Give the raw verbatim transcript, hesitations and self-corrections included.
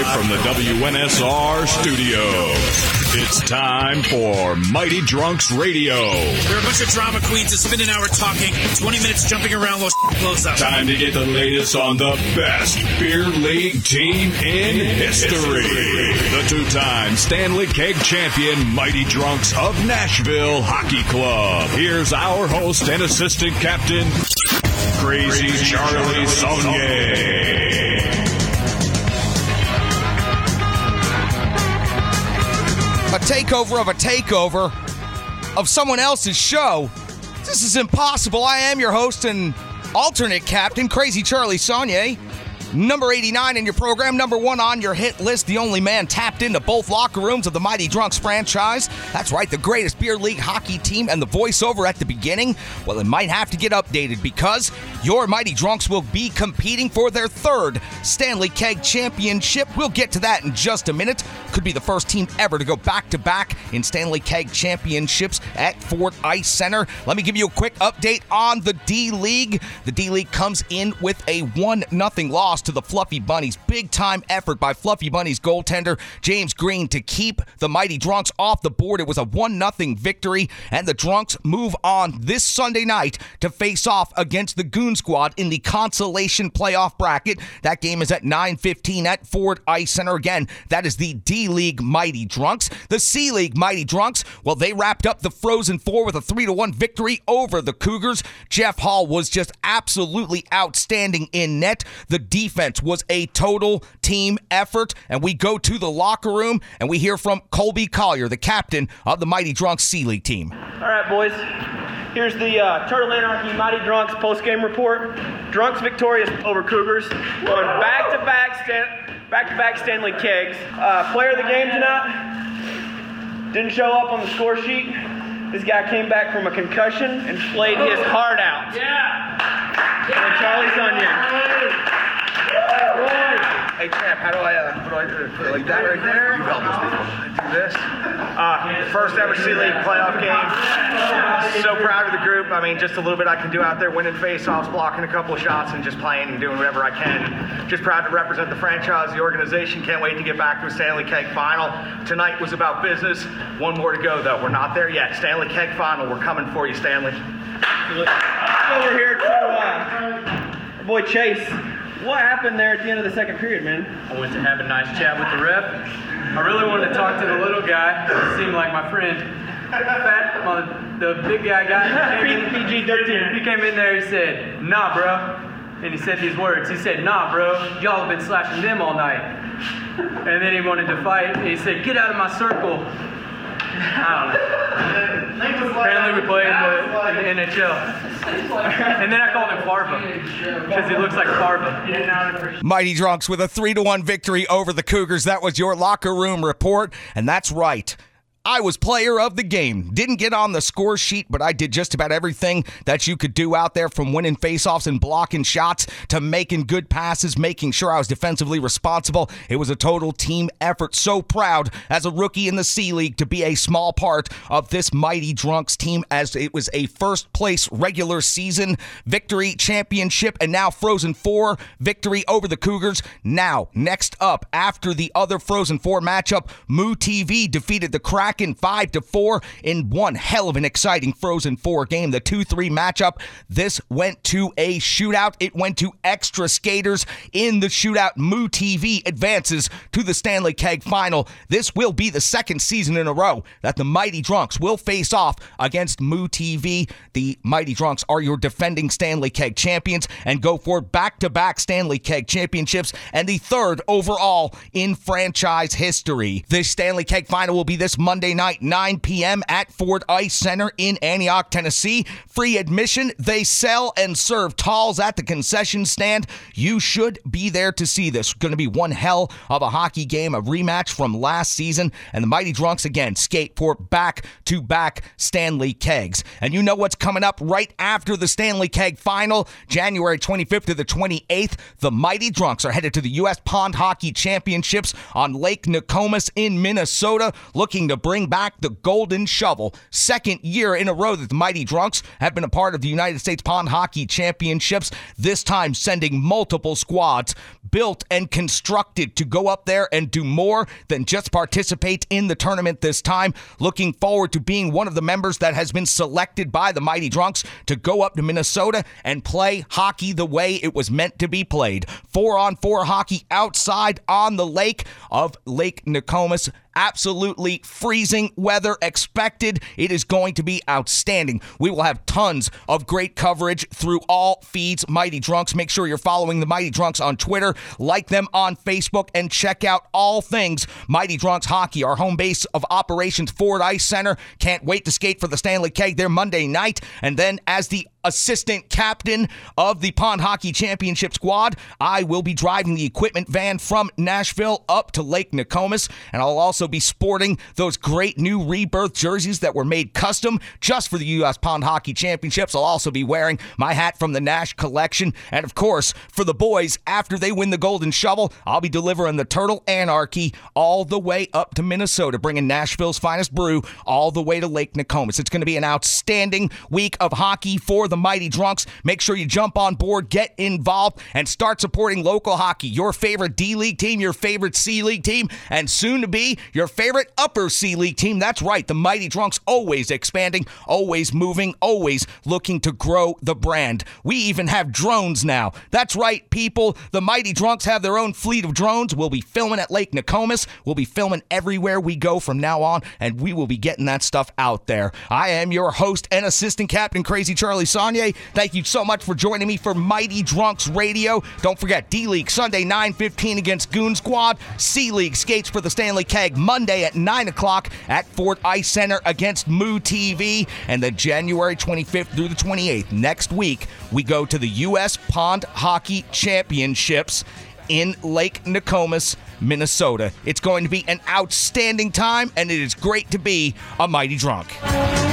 Live from the W N S R studios. It's time for Mighty Drunks Radio. We're a bunch of drama queens that spend an hour talking, twenty minutes jumping around while blows up. Time to get the latest on the best beer league team in history. The two-time Stanley Keg champion Mighty Drunks of Nashville Hockey Club. Here's our host and assistant captain, Crazy, Crazy Charlie Saunier. A takeover of a takeover of someone else's show. This is impossible. I am your host and alternate captain, Crazy Charlie Saunier. Number eighty-nine in your program, number one on your hit list, the only man tapped into both locker rooms of the Mighty Drunks franchise. That's right, the greatest beer league hockey team, and the voiceover at the beginning, well, it might have to get updated because your Mighty Drunks will be competing for their third Stanley Keg Championship. We'll get to that in just a minute. Could be the first team ever to go back-to-back in Stanley Keg Championships at Ford Ice Center. Let me give you a quick update on the D-League. The D-League comes in with a one nothing loss to the Fluffy Bunnies. Big-time effort by Fluffy Bunnies goaltender James Green to keep the Mighty Drunks off the board. It was a one nothing victory, and the Drunks move on this Sunday night to face off against the Goon Squad in the consolation playoff bracket. That game is at nine fifteen at Ford Ice Center. Again, that is the D-League Mighty Drunks. The C-League Mighty Drunks, well, they wrapped up the Frozen Four with a three to one victory over the Cougars. Jeff Hall was just absolutely outstanding in net. The defense was a total team effort, and we go to the locker room and we hear from Colby Collier, the captain of the Mighty Drunks C-League team. All right, boys. Here's the uh, Turtle Anarchy Mighty Drunks post-game report. Drunks victorious over Cougars, going back-to-back, Stan- back-to-back Stanley Kegs. Uh, player of the game tonight didn't show up on the score sheet. This guy came back from a concussion and played his heart out. Yeah. yeah. Charlie Saunier. Hey champ, how do I, uh, what do I do? Put it like that right there? You help us do this. Uh, first ever C-League playoff game. So proud of the group. I mean, just a little bit I can do out there, winning face-offs, blocking a couple of shots, and just playing and doing whatever I can. Just proud to represent the franchise, the organization. Can't wait to get back to a Stanley Keg final. Tonight was about business. One more to go, though. We're not there yet. Stanley Keg final. We're coming for you, Stanley. Over here to uh, our boy Chase. What happened there at the end of the second period, man? I went to have a nice chat with the ref. I really wanted to talk to the little guy. He seemed like my friend. Fat, well, the big guy guy. P G thirteen. He came in there, he said, nah, bro. And he said these words. He said, nah, bro, y'all have been slashing them all night. And then he wanted to fight. He said, get out of my circle. I don't know. Apparently we played in the, in the N H L. And then I called him Farva because he looks like Farva. Mighty Drunks with a three to one victory over the Cougars. That was your locker room report, and that's right. I was player of the game. Didn't get on the score sheet, but I did just about everything that you could do out there, from winning faceoffs and blocking shots to making good passes, making sure I was defensively responsible. It was a total team effort. So proud as a rookie in the C-League to be a small part of this Mighty Drunks team, as it was a first place regular season victory championship, and now Frozen Four victory over the Cougars. Now, next up, after the other Frozen Four matchup, Moo T V defeated the Kraken in five to four in one hell of an exciting Frozen Four game. The two three matchup, this went to a shootout. It went to extra skaters in the shootout. Moo T V advances to the Stanley Keg final. This will be the second season in a row that the Mighty Drunks will face off against Moo T V. The Mighty Drunks are your defending Stanley Keg champions and go for back-to-back Stanley Keg championships and the third overall in franchise history. The Stanley Keg final will be this Monday night, nine p.m. at Ford Ice Center in Antioch, Tennessee. Free admission. They sell and serve talls at the concession stand. You should be there to see this. Going to be one hell of a hockey game, a rematch from last season, and the Mighty Drunks again skate for back-to-back Stanley Kegs. And you know what's coming up right after the Stanley Keg final, January twenty-fifth to the twenty-eighth. The Mighty Drunks are headed to the U S Pond Hockey Championships on Lake Nokomis in Minnesota, looking to bring bring back the Golden Shovel. Second year in a row that the Mighty Drunks have been a part of the United States Pond Hockey Championships, this time sending multiple squads built and constructed to go up there and do more than just participate in the tournament this time. Looking forward to being one of the members that has been selected by the Mighty Drunks to go up to Minnesota and play hockey the way it was meant to be played. Four-on-four hockey outside on the lake of Lake Nokomis. Absolutely freezing weather expected. It is going to be outstanding. We will have tons of great coverage through all feeds. Mighty Drunks. Make sure you're following the Mighty Drunks on Twitter, like them on Facebook, and check out all things Mighty Drunks Hockey, our home base of operations, Ford Ice Center. Can't wait to skate for the Stanley Keg there Monday night. And then as the assistant captain of the Pond Hockey Championship squad, I will be driving the equipment van from Nashville up to Lake Nokomis, and I'll also be sporting those great new Rebirth jerseys that were made custom just for the U S Pond Hockey Championships. I'll also be wearing my hat from the Nash collection, and of course, for the boys, after they win the Golden Shovel, I'll be delivering the Turtle Anarchy all the way up to Minnesota, bringing Nashville's finest brew all the way to Lake Nokomis. It's going to be an outstanding week of hockey for the Mighty Drunks. Make sure you jump on board, get involved, and start supporting local hockey. Your favorite D-League team, your favorite C-League team, and soon to be your favorite Upper C-League team. That's right, the Mighty Drunks, always expanding, always moving, always looking to grow the brand. We even have drones now. That's right, people. The Mighty Drunks have their own fleet of drones. We'll be filming at Lake Nokomis. We'll be filming everywhere we go from now on, and we will be getting that stuff out there. I am your host and assistant captain, Crazy Charlie Saunier. Thank you so much for joining me for Mighty Drunks Radio. Don't forget, D-League Sunday nine fifteen against Goon Squad. C-League skates for the Stanley Keg Monday at nine o'clock at Fort Ice Center against Moo T V. And then January twenty-fifth through the twenty-eighth, next week, we go to the U S Pond Hockey Championships in Lake Nokomis, Minnesota. It's going to be an outstanding time, and it is great to be a Mighty Drunk.